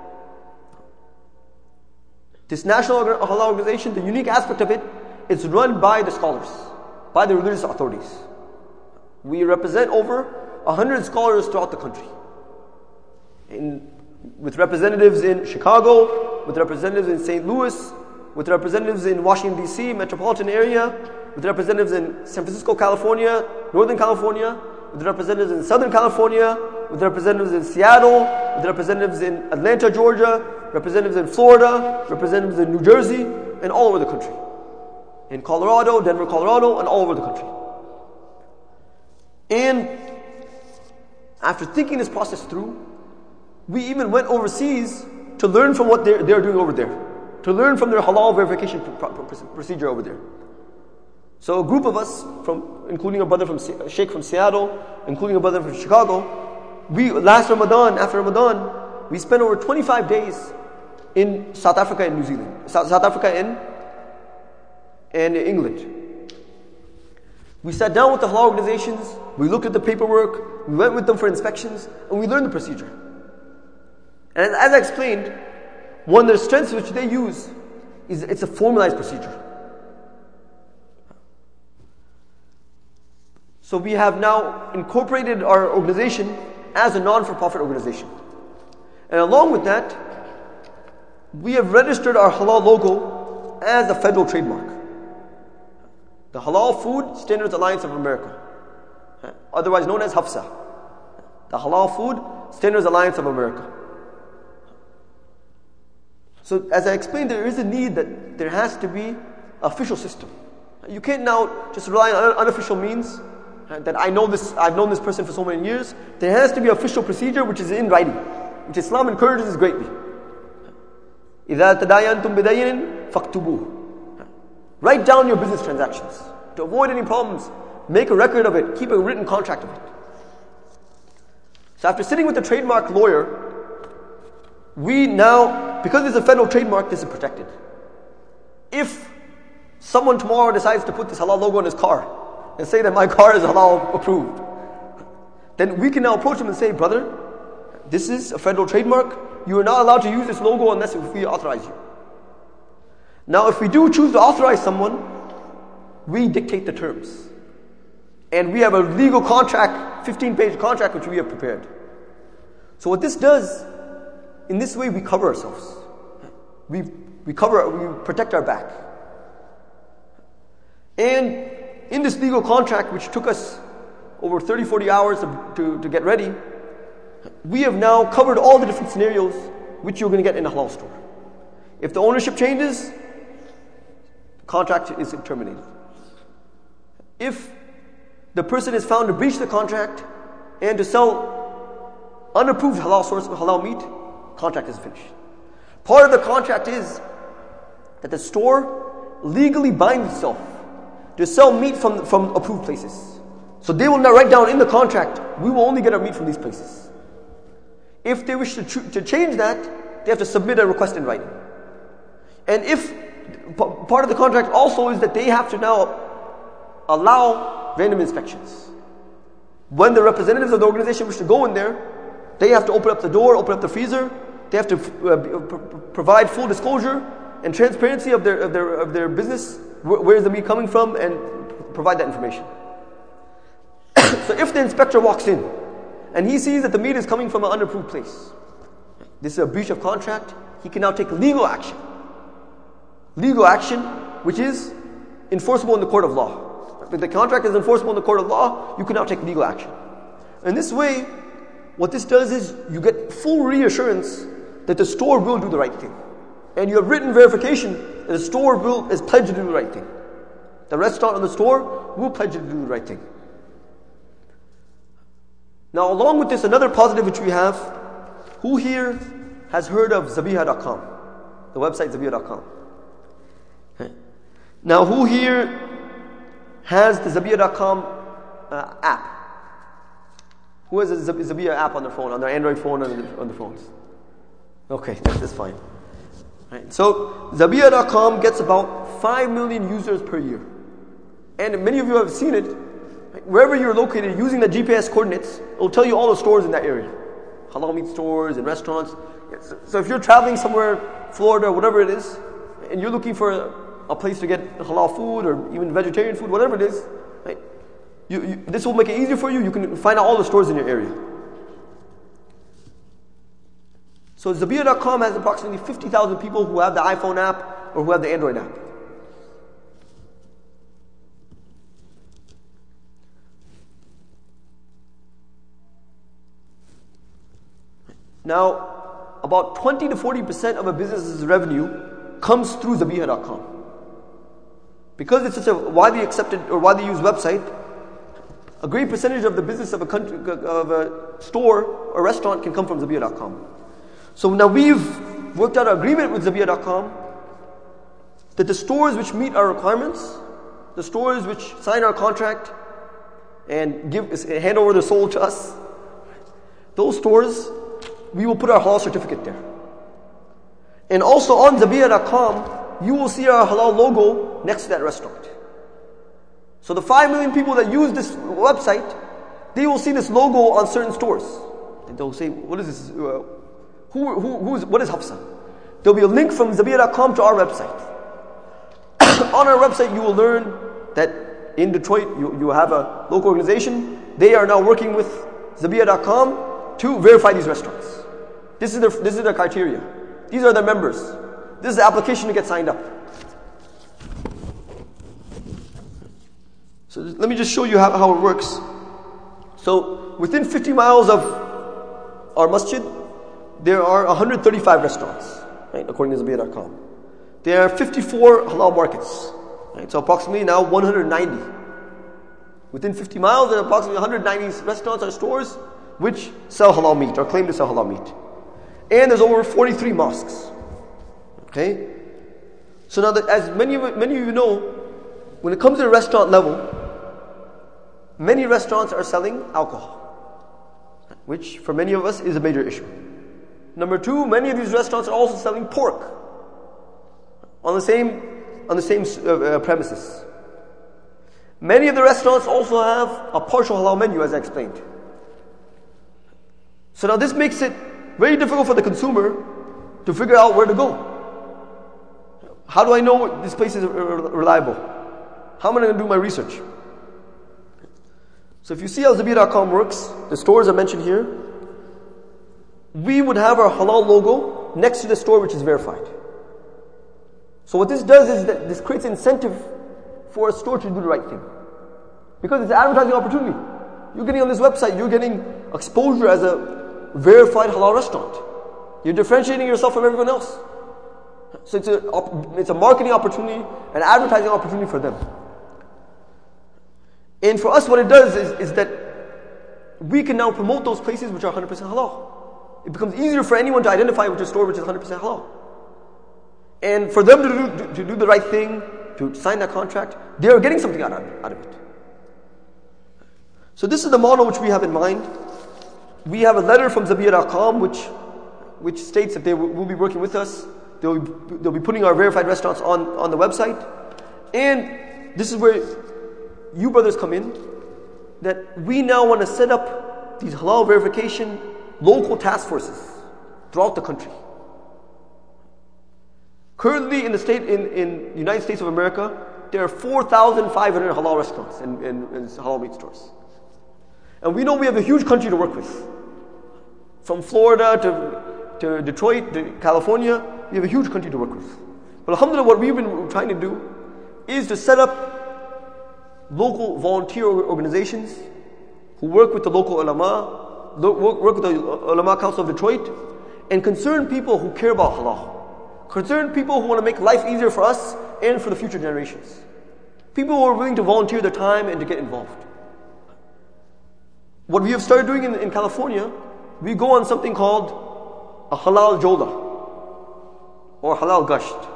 Speaker 1: This national halal organization, the unique aspect of it, it's run by the scholars, by the religious authorities. We represent over a hundred scholars throughout the country. In, with representatives in Chicago, with representatives in Saint Louis, with representatives in Washington D C metropolitan area, with representatives in San Francisco, California, Northern California, with representatives in Southern California, with representatives in Seattle, with representatives in Atlanta, Georgia, representatives in Florida, representatives in New Jersey, and all over the country. In Colorado, Denver, Colorado, and all over the country. And after thinking this process through, we even went overseas to learn from what they're, they're doing over there, to learn from their halal verification pr- pr- procedure over there. So a group of us, from including a brother from a sheikh from Seattle, including a brother from Chicago, we last Ramadan, after Ramadan, we spent over twenty-five days in South Africa and New Zealand, South, South Africa and and England. We sat down with the halal organizations, we looked at the paperwork, we went with them for inspections, and we learned the procedure. And as I explained, one of the strengths which they use is it's a formalized procedure. So we have now incorporated our organization as a non-for-profit organization. And along with that, we have registered our halal logo as a federal trademark. The Halal Food Standards Alliance of America, otherwise known as HAFSA. The Halal Food Standards Alliance of America. So as I explained, there is a need that there has to be an official system. You can't now just rely on unofficial means, that I know this, I've known this person for so many years. There has to be an official procedure which is in writing, which Islam encourages greatly. إِذَا تَدَايَنْتُمْ بِدَيْنٍ فَاكْتُبُوهُ. Write down your business transactions. To avoid any problems, make a record of it, keep a written contract of it. So after sitting with the trademark lawyer, we now, because it's a federal trademark, this is protected. If someone tomorrow decides to put this halal logo on his car and say that my car is halal approved, then we can now approach him and say, brother, this is a federal trademark. You are not allowed to use this logo unless if we authorize you. Now, if we do choose to authorize someone, we dictate the terms. And we have a legal contract, fifteen-page contract, which we have prepared. So what this does, in this way we cover ourselves. We, we cover, we protect our back. And in this legal contract, which took us over thirty, forty hours to, to, to get ready, we have now covered all the different scenarios which you're going to get in a halal store. If the ownership changes, the contract is terminated. If the person is found to breach the contract and to sell unapproved halal source of halal meat, contract is finished. Part of the contract is that the store legally binds itself to sell meat from, from approved places. So they will now write down in the contract, we will only get our meat from these places. If they wish to, ch- to change that, they have to submit a request in writing. And if p- part of the contract also is that they have to now allow random inspections. When the representatives of the organization wish to go in there, they have to open up the door, open up the freezer. They have to uh, p- provide full disclosure and transparency of their of their of their business. Wh- where is the meat coming from, and provide that information. So if the inspector walks in and he sees that the meat is coming from an unapproved place, this is a breach of contract. he can now take legal action. Legal action, which is enforceable in the court of law. If the contract is enforceable in the court of law, you can now take legal action. In this way, what this does is you get full reassurance that the store will do the right thing. And you have written verification that the store will is pledged to do the right thing. The restaurant or the store will pledge to do the right thing. Now, along with this, another positive which we have, who here has heard of Zabiha dot com? The website Zabiha dot com. Okay. Now, who here has the Zabiha dot com uh, app? Who has a Zabiha app on their phone, on their Android phone, or on the, on the phones? Okay, that's, that's fine. Right. So, Zabiha dot com gets about five million users per year. And many of you have seen it. Right. Wherever you're located, using the G P S coordinates, it will tell you all the stores in that area. Halal meat stores and restaurants. So if you're traveling somewhere, Florida, whatever it is, and you're looking for a, a place to get halal food or even vegetarian food, whatever it is, right, you, you, this will make it easier for you. You can find out all the stores in your area. So Zabiha dot com has approximately fifty thousand people who have the iPhone app or who have the Android app. Now, about twenty to forty percent of a business's revenue comes through Zabiha dot com. Because it's such a widely accepted or widely used website, a great percentage of the business of a country, of a store or restaurant can come from Zabiha dot com. So now we've worked out an agreement with Zabiha dot com that the stores which meet our requirements, the stores which sign our contract and give hand over their soul to us, those stores, we will put our halal certificate there. And also on Zabiha dot com, you will see our halal logo next to that restaurant. So the five million people that use this website, they will see this logo on certain stores. And they'll say, what is this? Uh, who, who, who is, what is Hafsa? There'll be a link from Zabiha dot com to our website. On our website, you will learn that in Detroit, you, you have a local organization. They are now working with Zabiha dot com to verify these restaurants. This is their, this is their criteria. These are their members. This is the application to get signed up. So let me just show you how, how it works. So within fifty miles of our masjid, there are one hundred thirty-five restaurants, right, according to Zabiha dot com. There are fifty-four halal markets, right, so approximately now one hundred ninety. Within fifty miles, there are approximately one hundred ninety restaurants or stores which sell halal meat or claim to sell halal meat. And there's over forty-three mosques. Okay? So now that, as many of, many of you know, when it comes to the restaurant level, many restaurants are selling alcohol, which for many of us is a major issue. Number two, many of these restaurants are also selling pork on the same, on the same uh, premises. Many of the restaurants also have a partial halal menu, as I explained. So now this makes it very difficult for the consumer to figure out where to go. How do I know this place is reliable? How am I going to do my research? So if you see how Zabiha dot com works, the stores are mentioned here. We would have our halal logo next to the store which is verified. So what this does is that this creates incentive for a store to do the right thing. Because it's an advertising opportunity. You're getting on this website, you're getting exposure as a verified halal restaurant. You're differentiating yourself from everyone else. So it's a, it's a marketing opportunity, an advertising opportunity for them. And for us, what it does is, is that we can now promote those places which are one hundred percent halal. It becomes easier for anyone to identify which is a store which is one hundred percent halal. And for them to do, to, to do the right thing, to sign that contract, they are getting something out of, out of it. So this is the model which we have in mind. We have a letter from Zabiha dot com which, which states that they will, will be working with us. They'll be, they'll be putting our verified restaurants on, on the website. And this is where you brothers come in, that we now want to set up these halal verification local task forces throughout the country. Currently in the state, in, in the United States of America, there are four thousand five hundred halal restaurants and, and, and halal meat stores. And we know we have a huge country to work with. From Florida to, to Detroit to California, we have a huge country to work with. But alhamdulillah, what we've been trying to do is to set up local volunteer organizations who work with the local ulama, work, work with the Ulama Council of Detroit, and concerned people who care about halal. Concerned people who want to make life easier for us and for the future generations. People who are willing to volunteer their time and to get involved. What we have started doing in, in California, we go on something called a halal jola or halal gasht.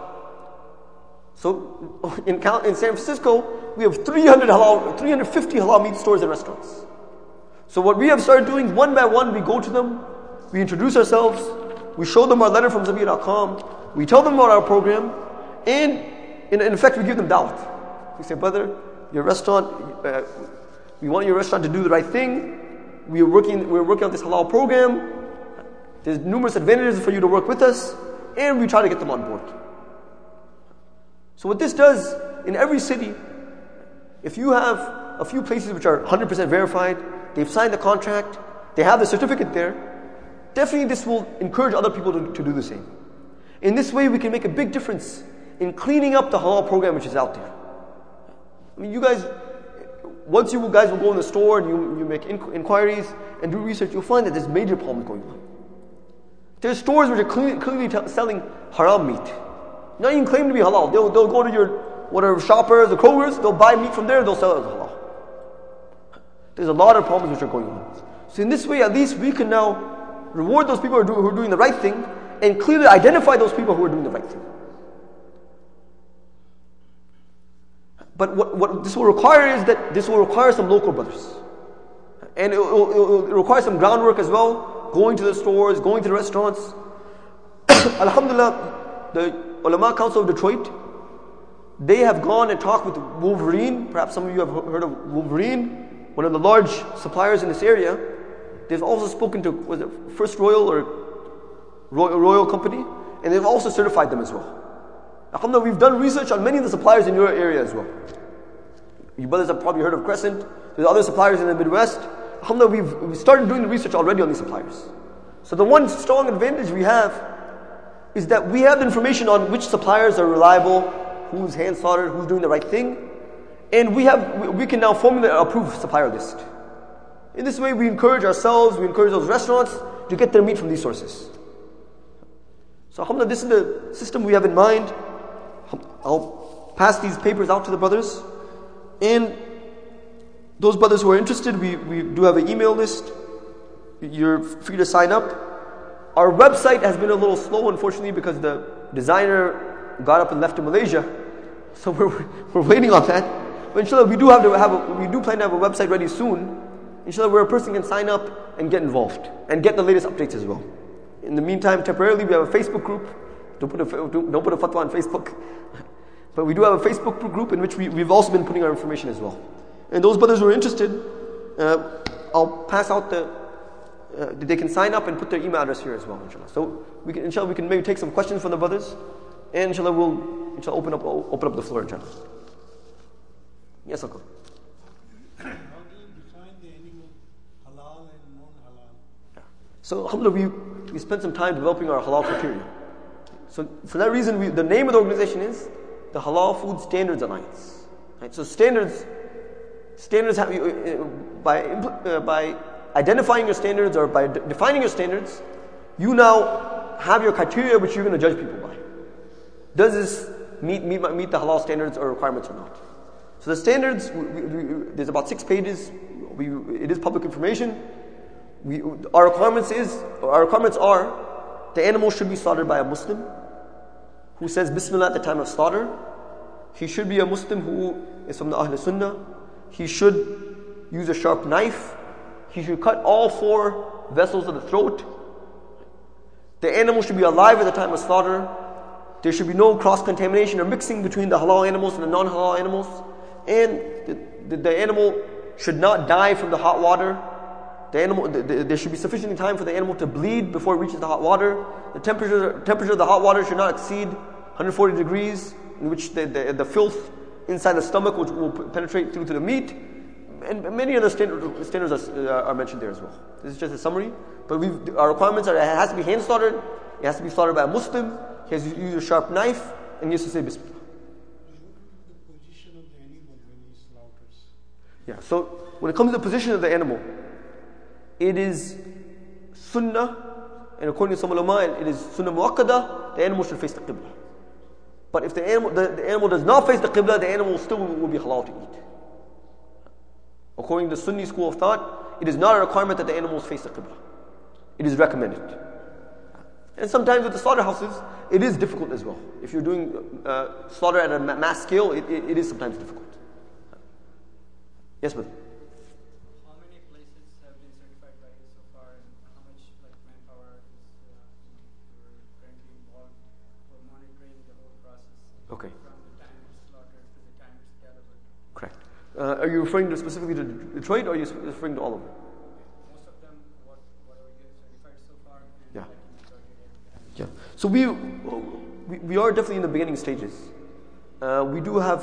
Speaker 1: So in, in San Francisco, we have three hundred halal, three hundred fifty halal meat stores and restaurants. So what we have started doing, one by one, we go to them, we introduce ourselves, we show them our letter from Zabiya dot com, we tell them about our program, and in, in effect we give them dawat. We say, brother, your restaurant, uh, we want your restaurant to do the right thing. We are working, we're working on this halal program. There's numerous advantages for you to work with us, and we try to get them on board. So what this does, in every city, if you have a few places which are one hundred percent verified, they've signed the contract, they have the certificate there, definitely this will encourage other people to, to do the same. In this way, we can make a big difference in cleaning up the halal program which is out there. I mean, you guys, once you guys will go in the store and you, you make inqu- inquiries and do research, you'll find that there's major problems going on. There's stores which are clearly, clearly t- selling haram meat. Not even claim to be halal. They'll, they'll go to your whatever shoppers, the Krogers, they'll buy meat from there, they'll sell it as halal. There's a lot of problems which are going on. So in this way, at least we can now reward those people who are, do, who are doing the right thing and clearly identify those people who are doing the right thing. But what, what this will require is that this will require some local brothers. And it will, it will require some groundwork as well, going to the stores, going to the restaurants. Alhamdulillah, the Ulama Council of Detroit, they have gone and talked with Wolverine. Perhaps some of you have heard of Wolverine, one of the large suppliers in this area. They've also spoken to, was it First Royal or Royal, Royal Company? And they've also certified them as well. Alhamdulillah, we've done research on many of the suppliers in your area as well. You brothers have probably heard of Crescent. There's other suppliers in the Midwest. Alhamdulillah, we've, we've started doing the research already on these suppliers. So the one strong advantage we have is that we have information on which suppliers are reliable, who's hand slaughtered, who's doing the right thing, and we have we, we can now formulate an approved supplier list. In this way, we encourage ourselves, we encourage those restaurants to get their meat from these sources. So alhamdulillah, this is the system we have in mind. I'll pass these papers out to the brothers, and those brothers who are interested, we, we do have an email list. You're free to sign up. Our website has been a little slow, unfortunately, because the designer got up and left to Malaysia. So we're we're waiting on that. But inshallah, we do have to have a, we do plan to have a website ready soon. Inshallah, where a person can sign up and get involved and get the latest updates as well. In the meantime, temporarily, we have a Facebook group. Don't put a don't put a fatwa on Facebook. But we do have a Facebook group in which we, we've also been putting our information as well. And those brothers who are interested, uh, I'll pass out the. Uh, they can sign up and put their email address here as well, inshallah. So we can, inshallah, we can maybe take some questions from the brothers, and inshallah, we'll inshallah open up open up the floor, inshallah. Yes, Uncle.
Speaker 2: How do you define the animal halal and non-halal?
Speaker 1: Yeah. So alhamdulillah, we we spent some time developing our halal criteria. So for that reason, we, the name of the organization is the Halal Food Standards Alliance. Right? So standards standards have, uh, by uh, by identifying your standards or by de- defining your standards, you now have your criteria which you're going to judge people by. Does this meet, meet, meet the halal standards or requirements or not? So the standards, we, we, we, there's about six pages. We, it is public information. We, our requirements is, our requirements are, the animal should be slaughtered by a Muslim who says Bismillah at the time of slaughter. He should be a Muslim who is from the Ahl Sunnah. He should use a sharp knife. He should cut all four vessels of the throat. The animal should be alive at the time of slaughter. There should be no cross-contamination or mixing between the halal animals and the non-halal animals. And the, the, the animal should not die from the hot water. The animal, the, the, there should be sufficient time for the animal to bleed before it reaches the hot water. The temperature, temperature of the hot water should not exceed one hundred forty degrees, in which the, the, the filth inside the stomach will, will penetrate through to the meat. And many other standards, standards are, are mentioned there as well. This is just a summary. But we've, our requirements are: it has to be hand slaughtered, it has to be slaughtered by a Muslim, He has to use a sharp knife and he has to say Bismillah.
Speaker 2: What is the position of the animal when he slaughters?
Speaker 1: Yeah, so when it comes to the position of the animal, it is sunnah, and according to some ulama, it is sunnah muakkada, the animal should face the qibla. But if the animal, the, the animal does not face the qibla, the animal still will, will be halal to eat. According to the Sunni school of thought, it is not a requirement that the animals face the qibla. It is recommended. And sometimes with the slaughterhouses, it is difficult as well. If you're doing uh, slaughter at a mass scale, it, it, it is sometimes difficult. Yes, brother?
Speaker 3: How many places have been certified by you so far, and how much like manpower is uh, you know, you're currently involved for monitoring the whole process?
Speaker 1: Okay.
Speaker 3: From the time it's slaughtered to the time it's delivered.
Speaker 1: Correct. Uh, are you referring to specifically to Detroit, or are you referring to all of them?
Speaker 3: Most of them, what whatever you have certified so far, and
Speaker 1: Yeah.
Speaker 3: like in Detroit area.
Speaker 1: Yeah. So we, we we are definitely in the beginning stages. Uh, we do have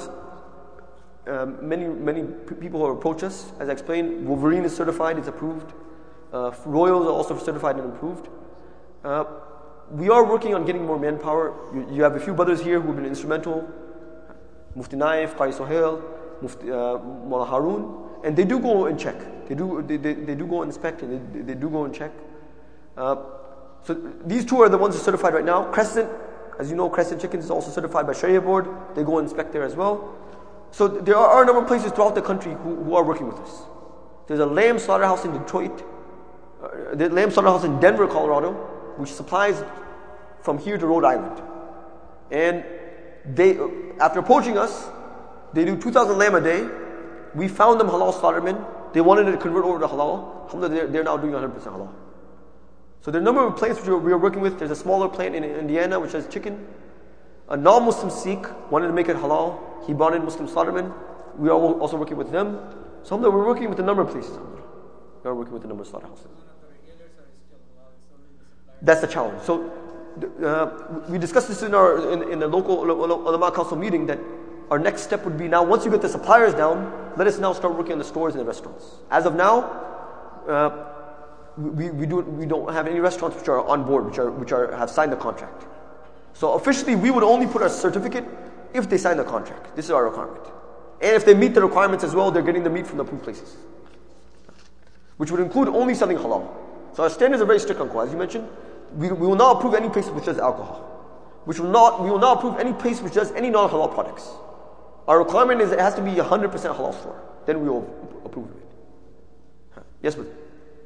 Speaker 1: um, many many p- people who approach us. As I explained, Wolverine is certified, it's approved. Uh, Royals are also certified and approved. Uh, we are working on getting more manpower. You, you have a few brothers here who have been instrumental. Mufti Naif, Qari Sohail, Mufti uh, Mullah Haroon, and they do go and check. They do they, they, they do go and inspect, and they, they do go and check. Uh, So these two are the ones that are certified right now. Crescent, as you know, Crescent Chickens is also certified by Sharia Board. They go and inspect there as well. So there are a number of places throughout the country who, who are working with us. There's a lamb slaughterhouse in Detroit. Uh, the lamb slaughterhouse in Denver, Colorado, which supplies from here to Rhode Island. And they, after approaching us, they do two thousand lamb a day. We found them halal slaughtermen. They wanted to convert over to halal. Alhamdulillah, they're, they're now doing one hundred percent halal. So there are a number of plants which we are working with. There's a smaller plant in Indiana which has chicken. A non-Muslim Sikh wanted to make it halal. He brought in Muslim slaughtermen. We are also working with them. So we're working with a number of places. We are working with a number of slaughterhouses.
Speaker 3: None of the regulars are still allowed, it's only the suppliers.
Speaker 1: That's the challenge. So uh, we discussed this in our in, in the local ulama council meeting that our next step would be now once you get the suppliers down, let us now start working on the stores and the restaurants. As of now, uh, We, we, do, we don't have any restaurants which are on board, which are which are have signed the contract. So officially, we would only put our certificate if they sign the contract. This is our requirement. And if they meet the requirements as well, they're getting the meat from the approved places, which would include only selling halal. So our standards are very strict on Quran. As you mentioned, we, we will not approve any place which does alcohol. Which will not we will not approve any place which does any non-halal products. Our requirement is it has to be a hundred percent halal store. Then we will approve of it. Yes, but.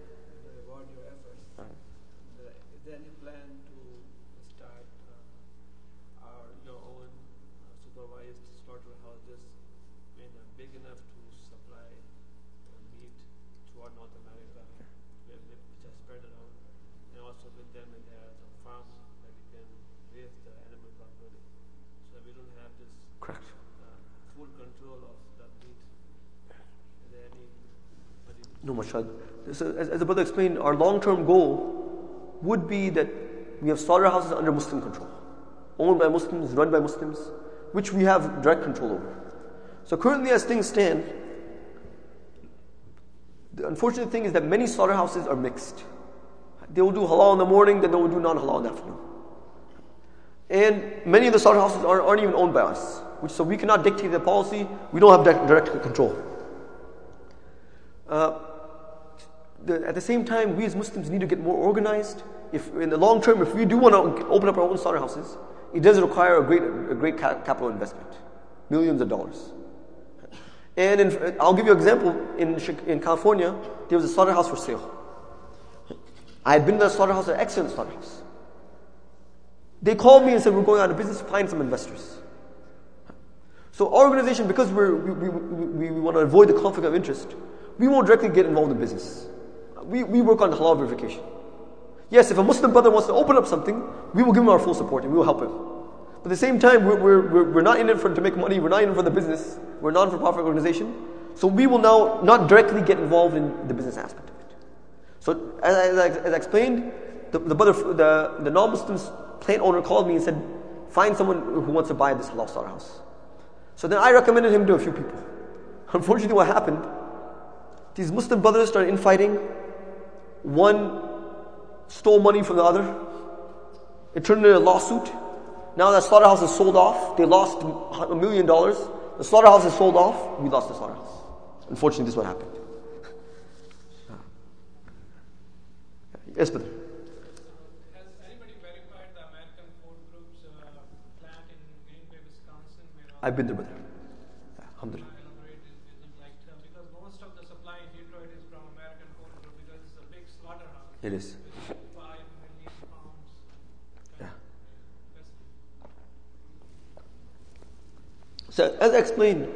Speaker 1: No, mashallah. So as, as the brother explained, our long-term goal would be that we have slaughterhouses under Muslim control, owned by Muslims, run by Muslims, which we have direct control over. So currently, as things stand, the unfortunate thing is that many slaughterhouses are mixed. They will do halal in the morning, then they will do non-halal in the afternoon. And many of the slaughterhouses aren't, aren't even owned by us, which so we cannot dictate the policy. We don't have direct, direct control. Uh, The, at the same time, we as Muslims need to get more organized. If in the long term, if we do want to open up our own slaughterhouses, it does require a great, a great capital investment, millions of dollars. And in, I'll give you an example. In in California, there was a slaughterhouse for sale. I had been to the slaughterhouse, an excellent slaughterhouse. They called me and said, "We're going out of business, find some investors." So our organization, because we're, we we, we we want to avoid the conflict of interest, we won't directly get involved in business. We, we work on halal verification. Yes, if a Muslim brother wants to open up something, we will give him our full support and we will help him. But at the same time, we're, we're, we're not in it for, to make money, we're not in it for the business, we're a non-for-profit organization. So we will now not directly get involved in the business aspect of it. So as I, as I, as I explained, the, the, brother, the, the non-Muslim plant owner called me and said, find someone who wants to buy this halal slaughterhouse. So then I recommended him to a few people. Unfortunately, what happened, these Muslim brothers started infighting. One stole money from the other. It turned into a lawsuit. Now that slaughterhouse is sold off. They lost a million dollars. The slaughterhouse is sold off. We lost the slaughterhouse. Unfortunately, this is what happened. Yes, brother.
Speaker 3: Has anybody verified the American Ford Group's uh, plant in Green Bay, Wisconsin? Where all
Speaker 1: I've been there, brother. Yeah, alhamdulillah.
Speaker 3: elaborate is, is like uh, because most of the supply in Detroit is from American Ford Group because it's a big slaughterhouse.
Speaker 1: It is.
Speaker 3: With five million pounds.
Speaker 1: Yeah.
Speaker 3: Capacity.
Speaker 1: So, as I explained,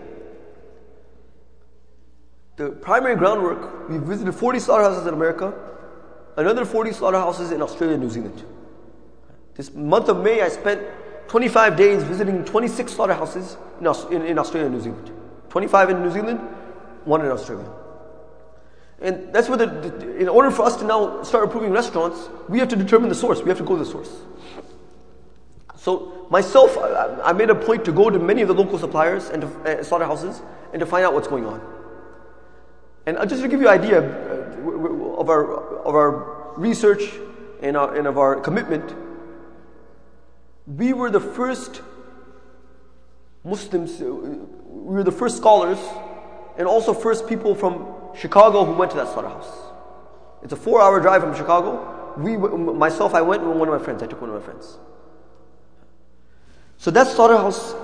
Speaker 1: the primary groundwork, we visited forty slaughterhouses in America, another forty slaughterhouses in Australia and New Zealand. This month of May, I spent twenty-five days visiting twenty-six slaughterhouses in, Aus- in, in Australia and New Zealand. twenty-five in New Zealand, one in Australia. And that's where the, the, in order for us to now start approving restaurants, we have to determine the source. We have to go to the source. So myself, I, I made a point to go to many of the local suppliers and to, uh, slaughterhouses and to find out what's going on. And uh, just to give you an idea uh, of our of our research and, our, and of our commitment, we were the first Muslims, uh, we were the first scholars, and also first people from Chicago who went to that slaughterhouse. It's a four-hour drive from Chicago. We, myself, I went with one of my friends. I took one of my friends. So that slaughterhouse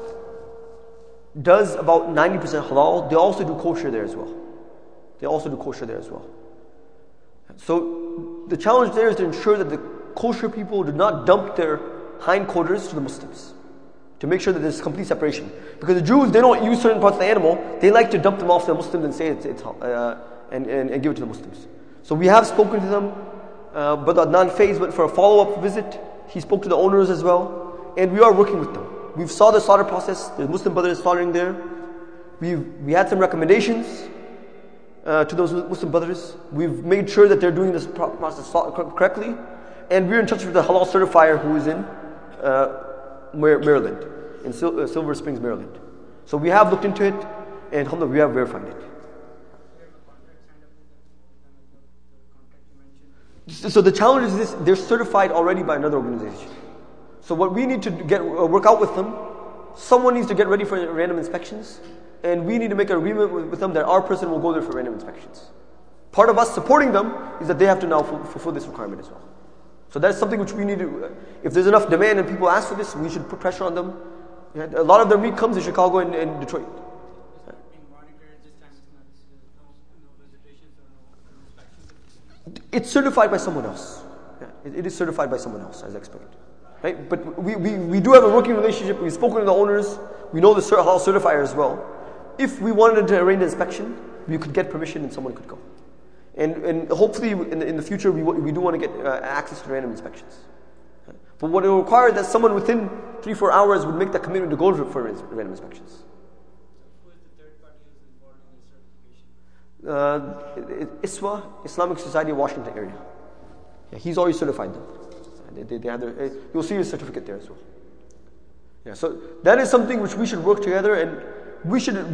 Speaker 1: does about ninety percent halal. They also do kosher there as well. They also do kosher there as well. So the challenge there is to ensure that the kosher people do not dump their hindquarters to the Muslims, to make sure that there's complete separation. Because the Jews, they don't use certain parts of the animal. They like to dump them off to the Muslims and say it's, it's uh, and, and, and give it to the Muslims. So we have spoken to them. Uh, but Adnan Faiz went for a follow-up visit. He spoke to the owners as well, and we are working with them. We've saw the slaughter process. There's Muslim brothers slaughtering there. We we had some recommendations uh, to those Muslim brothers. We've made sure that they're doing this process correctly, and we're in touch with the halal certifier who is in uh, Maryland, in Sil- uh, Silver Springs, Maryland. So we have looked into it, and alhamdulillah, we have verified it. So the challenge is this: they're certified already by another organization. So what we need to get uh, work out with them, someone needs to get ready for random inspections, and we need to make an agreement with, with them that our person will go there for random inspections. Part of us supporting them is that they have to now f- fulfill this requirement as well. So that's something which we need to, uh, if there's enough demand and people ask for this, we should put pressure on them. Yeah, a lot of their meat comes in Chicago and, and Detroit.
Speaker 3: Being monitored this time, it's not uh, no, no visitations or no inspections.
Speaker 1: It's certified by someone else. Yeah, it, it is certified by someone else, as expected. Right? But we, we, we do have a working relationship. We've spoken to the owners. We know the halal certifier as well. If we wanted to arrange an inspection, we could get permission and someone could go. And and hopefully in the, in the future we we do want to get uh, access to random inspections. But what it will require that someone within three four hours would make that commitment to go for random inspections.
Speaker 3: Who is the third party who's involved in this certification?
Speaker 1: Uh, I S W A, Islamic Society of Washington area. Yeah, he's already certified them. They, they, they have their, uh, you'll see his certificate there as well. Yeah, so that is something which we should work together, and we should